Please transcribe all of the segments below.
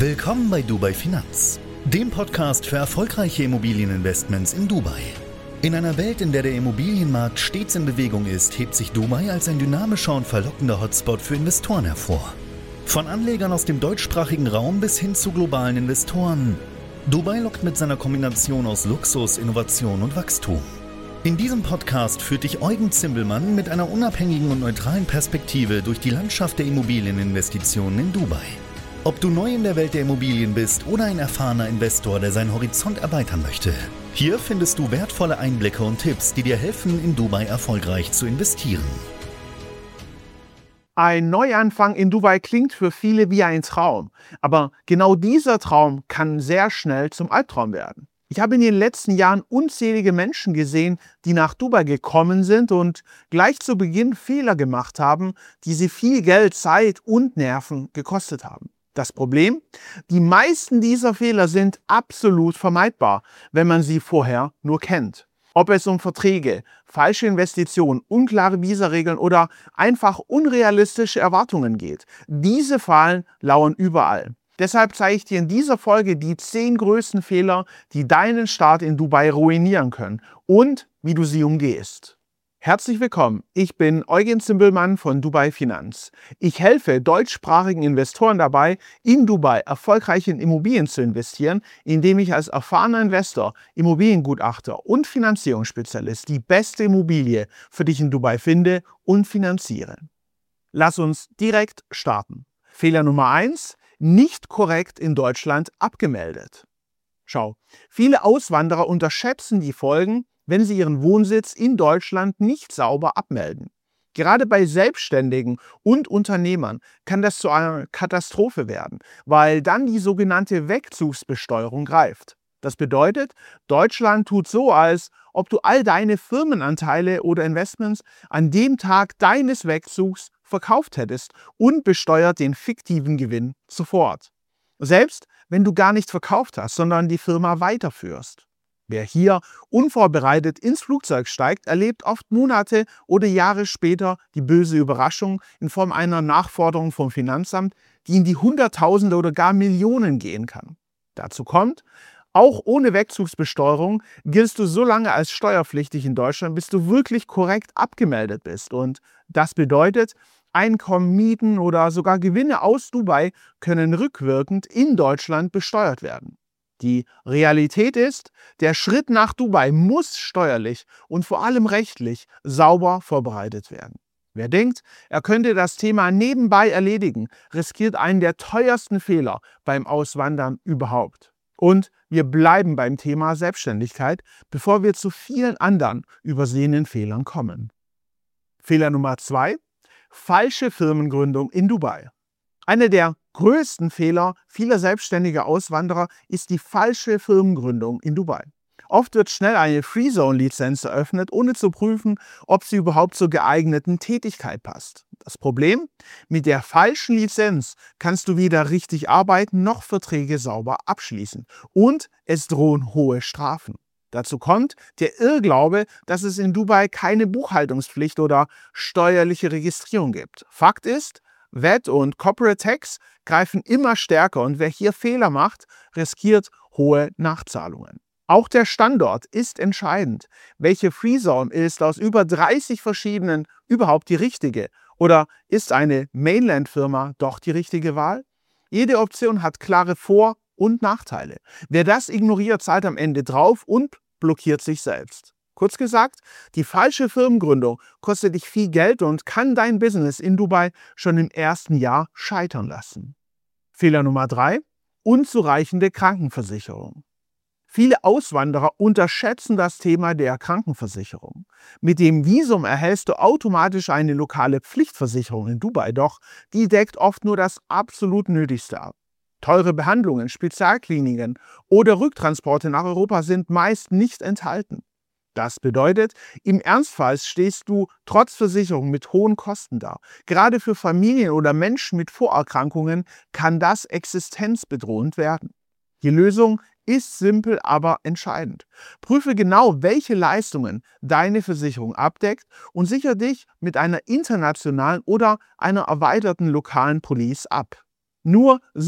Willkommen bei Dubai Finanz, dem Podcast für erfolgreiche Immobilieninvestments in Dubai. In einer Welt, in der der Immobilienmarkt stets in Bewegung ist, hebt sich Dubai als ein dynamischer und verlockender Hotspot für Investoren hervor. Von Anlegern aus dem deutschsprachigen Raum bis hin zu globalen Investoren. Dubai lockt mit seiner Kombination aus Luxus, Innovation und Wachstum. In diesem Podcast führt dich Eugen Zimbelmann mit einer unabhängigen und neutralen Perspektive durch die Landschaft der Immobilieninvestitionen in Dubai. Ob du neu in der Welt der Immobilien bist oder ein erfahrener Investor, der seinen Horizont erweitern möchte, hier findest du wertvolle Einblicke und Tipps, die dir helfen, in Dubai erfolgreich zu investieren. Ein Neuanfang in Dubai klingt für viele wie ein Traum, aber genau dieser Traum kann sehr schnell zum Albtraum werden. Ich habe in den letzten Jahren unzählige Menschen gesehen, die nach Dubai gekommen sind und gleich zu Beginn Fehler gemacht haben, die sie viel Geld, Zeit und Nerven gekostet haben. Das Problem? Die meisten dieser Fehler sind absolut vermeidbar, wenn man sie vorher nur kennt. Ob es um Verträge, falsche Investitionen, unklare Visaregeln oder einfach unrealistische Erwartungen geht. Diese Fallen lauern überall. Deshalb zeige ich dir in dieser Folge die 10 größten Fehler, die deinen Start in Dubai ruinieren können und wie du sie umgehst. Herzlich willkommen, ich bin Eugen Zimbelmann von Dubai Finanz. Ich helfe deutschsprachigen Investoren dabei, in Dubai erfolgreich in Immobilien zu investieren, indem ich als erfahrener Investor, Immobiliengutachter und Finanzierungsspezialist die beste Immobilie für dich in Dubai finde und finanziere. Lass uns direkt starten. Fehler Nummer 1: nicht korrekt in Deutschland abgemeldet. Schau, viele Auswanderer unterschätzen die Folgen, wenn sie ihren Wohnsitz in Deutschland nicht sauber abmelden. Gerade bei Selbstständigen und Unternehmern kann das zu einer Katastrophe werden, weil dann die sogenannte Wegzugsbesteuerung greift. Das bedeutet, Deutschland tut so, als ob du all deine Firmenanteile oder Investments an dem Tag deines Wegzugs verkauft hättest und besteuert den fiktiven Gewinn sofort. Selbst wenn du gar nicht verkauft hast, sondern die Firma weiterführst. Wer hier unvorbereitet ins Flugzeug steigt, erlebt oft Monate oder Jahre später die böse Überraschung in Form einer Nachforderung vom Finanzamt, die in die Hunderttausende oder gar Millionen gehen kann. Dazu kommt, auch ohne Wegzugsbesteuerung giltst du so lange als steuerpflichtig in Deutschland, bis du wirklich korrekt abgemeldet bist. Und das bedeutet, Einkommen, Mieten oder sogar Gewinne aus Dubai können rückwirkend in Deutschland besteuert werden. Die Realität ist, der Schritt nach Dubai muss steuerlich und vor allem rechtlich sauber vorbereitet werden. Wer denkt, er könnte das Thema nebenbei erledigen, riskiert einen der teuersten Fehler beim Auswandern überhaupt. Und wir bleiben beim Thema Selbstständigkeit, bevor wir zu vielen anderen übersehenen Fehlern kommen. Fehler Nummer 2: falsche Firmengründung in Dubai. Einer der größten Fehler vieler selbstständiger Auswanderer ist die falsche Firmengründung in Dubai. Oft wird schnell eine Free-Zone-Lizenz eröffnet, ohne zu prüfen, ob sie überhaupt zur geeigneten Tätigkeit passt. Das Problem? Mit der falschen Lizenz kannst du weder richtig arbeiten noch Verträge sauber abschließen. Und es drohen hohe Strafen. Dazu kommt der Irrglaube, dass es in Dubai keine Buchhaltungspflicht oder steuerliche Registrierung gibt. Fakt ist, VAT und Corporate Tax greifen immer stärker und wer hier Fehler macht, riskiert hohe Nachzahlungen. Auch der Standort ist entscheidend. Welche Free-Zone ist aus über 30 verschiedenen überhaupt die richtige? Oder ist eine Mainland-Firma doch die richtige Wahl? Jede Option hat klare Vor- und Nachteile. Wer das ignoriert, zahlt am Ende drauf und blockiert sich selbst. Kurz gesagt, die falsche Firmengründung kostet dich viel Geld und kann dein Business in Dubai schon im ersten Jahr scheitern lassen. Fehler Nummer 3: unzureichende Krankenversicherung. Viele Auswanderer unterschätzen das Thema der Krankenversicherung. Mit dem Visum erhältst du automatisch eine lokale Pflichtversicherung in Dubai, doch die deckt oft nur das absolut Nötigste ab. Teure Behandlungen, Spezialkliniken oder Rücktransporte nach Europa sind meist nicht enthalten. Das bedeutet, im Ernstfall stehst du trotz Versicherung mit hohen Kosten da. Gerade für Familien oder Menschen mit Vorerkrankungen kann das existenzbedrohend werden. Die Lösung ist simpel, aber entscheidend. Prüfe genau, welche Leistungen deine Versicherung abdeckt und sichere dich mit einer internationalen oder einer erweiterten lokalen Police ab. Nur so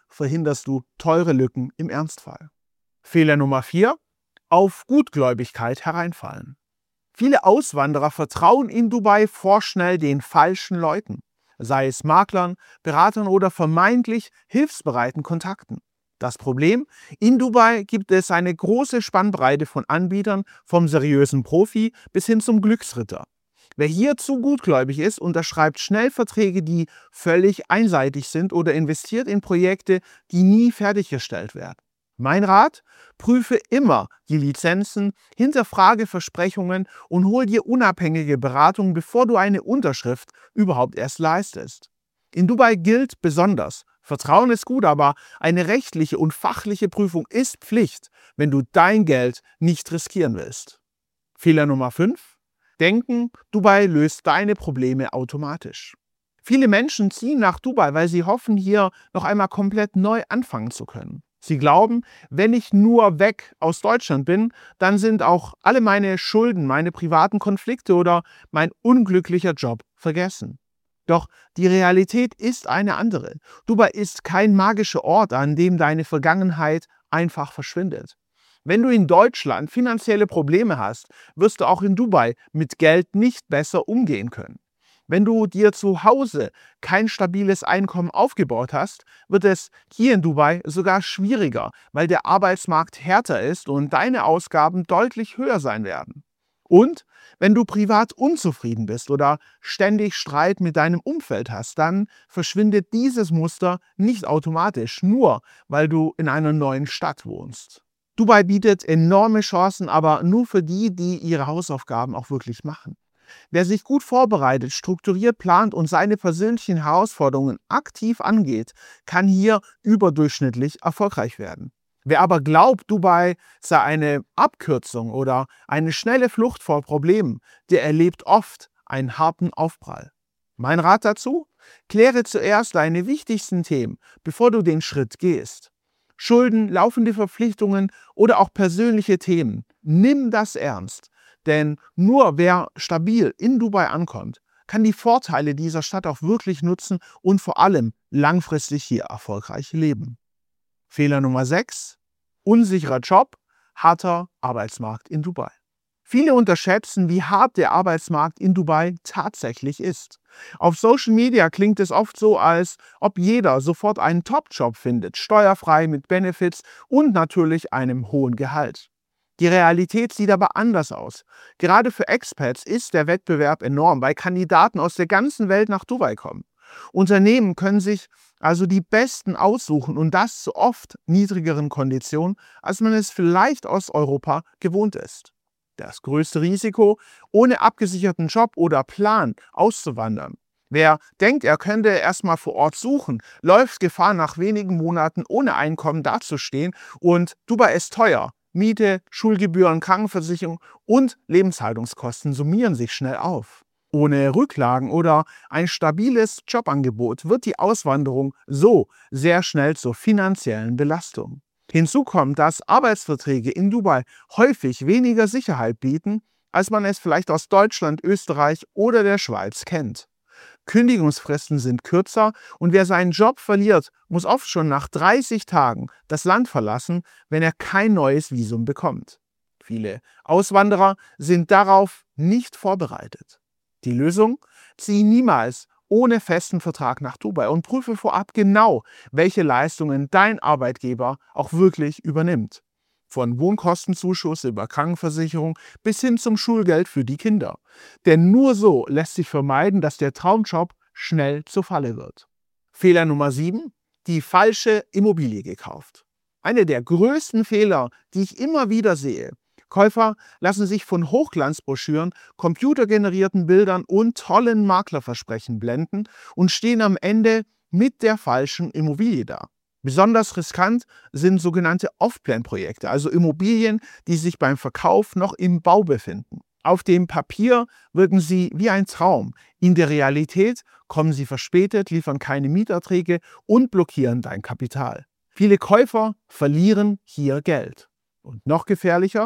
verhinderst du teure Lücken im Ernstfall. Fehler Nummer 4: Auf Gutgläubigkeit hereinfallen. Viele Auswanderer vertrauen in Dubai vorschnell den falschen Leuten, sei es Maklern, Beratern oder vermeintlich hilfsbereiten Kontakten. Das Problem: In Dubai gibt es eine große Spannbreite von Anbietern, vom seriösen Profi bis hin zum Glücksritter. Wer hier zu gutgläubig ist, unterschreibt schnell Verträge, die völlig einseitig sind, oder investiert in Projekte, die nie fertiggestellt werden. Mein Rat: Prüfe immer die Lizenzen, hinterfrage Versprechungen und hol dir unabhängige Beratung, bevor du eine Unterschrift überhaupt erst leistest. In Dubai gilt besonders: Vertrauen ist gut, aber eine rechtliche und fachliche Prüfung ist Pflicht, wenn du dein Geld nicht riskieren willst. Fehler Nummer 5: Denken, Dubai löst deine Probleme automatisch. Viele Menschen ziehen nach Dubai, weil sie hoffen, hier noch einmal komplett neu anfangen zu können. Sie glauben, wenn ich nur weg aus Deutschland bin, dann sind auch alle meine Schulden, meine privaten Konflikte oder mein unglücklicher Job vergessen. Doch die Realität ist eine andere. Dubai ist kein magischer Ort, an dem deine Vergangenheit einfach verschwindet. Wenn du in Deutschland finanzielle Probleme hast, wirst du auch in Dubai mit Geld nicht besser umgehen können. Wenn du dir zu Hause kein stabiles Einkommen aufgebaut hast, wird es hier in Dubai sogar schwieriger, weil der Arbeitsmarkt härter ist und deine Ausgaben deutlich höher sein werden. Und wenn du privat unzufrieden bist oder ständig Streit mit deinem Umfeld hast, dann verschwindet dieses Muster nicht automatisch, nur weil du in einer neuen Stadt wohnst. Dubai bietet enorme Chancen, aber nur für die, die ihre Hausaufgaben auch wirklich machen. Wer sich gut vorbereitet, strukturiert plant und seine persönlichen Herausforderungen aktiv angeht, kann hier überdurchschnittlich erfolgreich werden. Wer aber glaubt, Dubai sei eine Abkürzung oder eine schnelle Flucht vor Problemen, der erlebt oft einen harten Aufprall. Mein Rat dazu: Kläre zuerst deine wichtigsten Themen, bevor du den Schritt gehst. Schulden, laufende Verpflichtungen oder auch persönliche Themen. Nimm das ernst. Denn nur wer stabil in Dubai ankommt, kann die Vorteile dieser Stadt auch wirklich nutzen und vor allem langfristig hier erfolgreich leben. Fehler Nummer 6: Unsicherer Job, harter Arbeitsmarkt in Dubai. Viele unterschätzen, wie hart der Arbeitsmarkt in Dubai tatsächlich ist. Auf Social Media klingt es oft so, als ob jeder sofort einen Top-Job findet, steuerfrei mit Benefits und natürlich einem hohen Gehalt. Die Realität sieht aber anders aus. Gerade für Expats ist der Wettbewerb enorm, weil Kandidaten aus der ganzen Welt nach Dubai kommen. Unternehmen können sich also die Besten aussuchen und das zu oft niedrigeren Konditionen, als man es vielleicht aus Europa gewohnt ist. Das größte Risiko: ohne abgesicherten Job oder Plan auszuwandern. Wer denkt, er könnte erstmal vor Ort suchen, läuft Gefahr, nach wenigen Monaten ohne Einkommen dazustehen, und Dubai ist teuer. Miete, Schulgebühren, Krankenversicherung und Lebenshaltungskosten summieren sich schnell auf. Ohne Rücklagen oder ein stabiles Jobangebot wird die Auswanderung so sehr schnell zur finanziellen Belastung. Hinzu kommt, dass Arbeitsverträge in Dubai häufig weniger Sicherheit bieten, als man es vielleicht aus Deutschland, Österreich oder der Schweiz kennt. Kündigungsfristen sind kürzer und wer seinen Job verliert, muss oft schon nach 30 Tagen das Land verlassen, wenn er kein neues Visum bekommt. Viele Auswanderer sind darauf nicht vorbereitet. Die Lösung: Zieh niemals ohne festen Vertrag nach Dubai und prüfe vorab genau, welche Leistungen dein Arbeitgeber auch wirklich übernimmt. Von Wohnkostenzuschuss über Krankenversicherung bis hin zum Schulgeld für die Kinder. Denn nur so lässt sich vermeiden, dass der Traumjob schnell zur Falle wird. Fehler Nummer 7: Die falsche Immobilie gekauft. Einer der größten Fehler, die ich immer wieder sehe: Käufer lassen sich von Hochglanzbroschüren, computergenerierten Bildern und tollen Maklerversprechen blenden und stehen am Ende mit der falschen Immobilie da. Besonders riskant sind sogenannte Off-Plan-Projekte, also Immobilien, die sich beim Verkauf noch im Bau befinden. Auf dem Papier wirken sie wie ein Traum. In der Realität kommen sie verspätet, liefern keine Mieterträge und blockieren dein Kapital. Viele Käufer verlieren hier Geld. Und noch gefährlicher: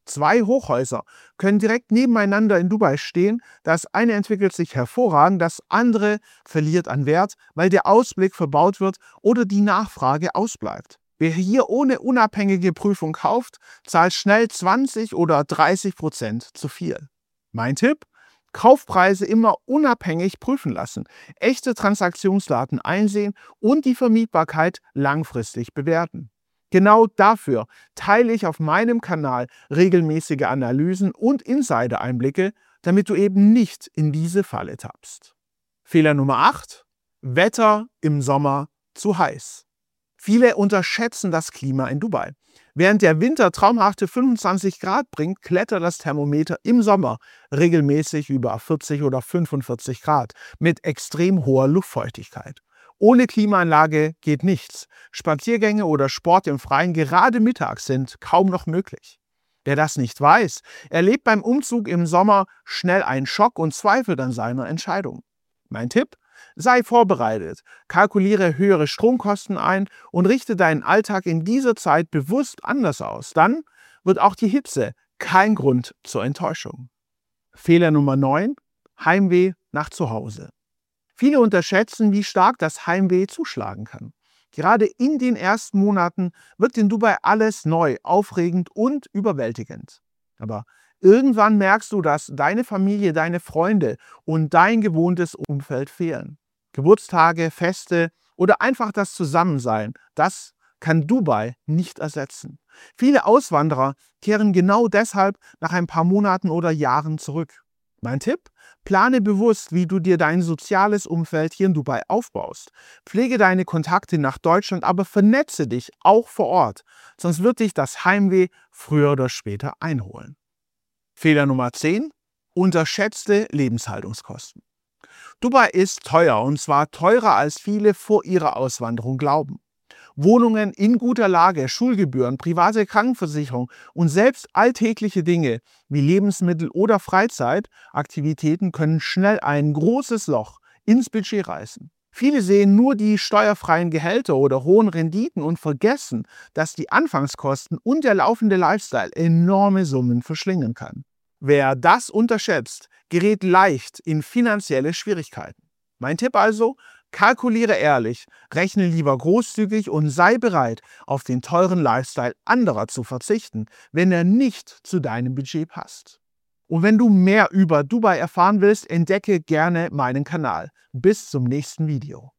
2 Hochhäuser können direkt nebeneinander in Dubai stehen. Das eine entwickelt sich hervorragend, das andere verliert an Wert, weil der Ausblick verbaut wird oder die Nachfrage ausbleibt. Wer hier ohne unabhängige Prüfung kauft, zahlt schnell 20 oder 30% zu viel. Mein Tipp? Kaufpreise immer unabhängig prüfen lassen, echte Transaktionsdaten einsehen und die Vermietbarkeit langfristig bewerten. Genau dafür teile ich auf meinem Kanal regelmäßige Analysen und Insider-Einblicke, damit du eben nicht in diese Falle tappst. Fehler Nummer 8: Wetter im Sommer zu heiß. Viele unterschätzen das Klima in Dubai. Während der Winter traumhafte 25 Grad bringt, klettert das Thermometer im Sommer regelmäßig über 40 oder 45 Grad mit extrem hoher Luftfeuchtigkeit. Ohne Klimaanlage geht nichts. Spaziergänge oder Sport im Freien gerade mittags sind kaum noch möglich. Wer das nicht weiß, erlebt beim Umzug im Sommer schnell einen Schock und zweifelt an seiner Entscheidung. Mein Tipp? Sei vorbereitet, kalkuliere höhere Stromkosten ein und richte deinen Alltag in dieser Zeit bewusst anders aus. Dann wird auch die Hitze kein Grund zur Enttäuschung. Fehler Nummer 9: Heimweh nach zu Hause. Viele unterschätzen, wie stark das Heimweh zuschlagen kann. Gerade in den ersten Monaten wirkt in Dubai alles neu, aufregend und überwältigend. Aber irgendwann merkst du, dass deine Familie, deine Freunde und dein gewohntes Umfeld fehlen. Geburtstage, Feste oder einfach das Zusammensein, das kann Dubai nicht ersetzen. Viele Auswanderer kehren genau deshalb nach ein paar Monaten oder Jahren zurück. Mein Tipp? Plane bewusst, wie du dir dein soziales Umfeld hier in Dubai aufbaust. Pflege deine Kontakte nach Deutschland, aber vernetze dich auch vor Ort, sonst wird dich das Heimweh früher oder später einholen. Fehler Nummer 10: Unterschätzte Lebenshaltungskosten. Dubai ist teuer, und zwar teurer, als viele vor ihrer Auswanderung glauben. Wohnungen in guter Lage, Schulgebühren, private Krankenversicherung und selbst alltägliche Dinge wie Lebensmittel oder Freizeitaktivitäten können schnell ein großes Loch ins Budget reißen. Viele sehen nur die steuerfreien Gehälter oder hohen Renditen und vergessen, dass die Anfangskosten und der laufende Lifestyle enorme Summen verschlingen kann. Wer das unterschätzt, gerät leicht in finanzielle Schwierigkeiten. Mein Tipp also: kalkuliere ehrlich, rechne lieber großzügig und sei bereit, auf den teuren Lifestyle anderer zu verzichten, wenn er nicht zu deinem Budget passt. Und wenn du mehr über Dubai erfahren willst, entdecke gerne meinen Kanal. Bis zum nächsten Video.